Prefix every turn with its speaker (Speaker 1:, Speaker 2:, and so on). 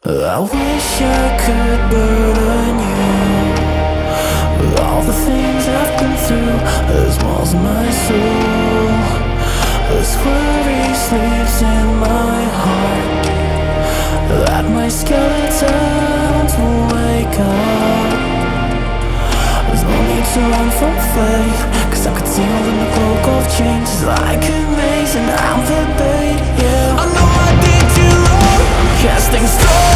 Speaker 1: I wish I could burden you with all the things I've been through. There's walls in my soul, this worry sleeps in my heart, that my skeletons will wake up. There's no need to run from fate, cause I'm concealed in the cloak of changes, like a maze and I'm the bait, yeah. I know I did you wrong, I'm casting stones.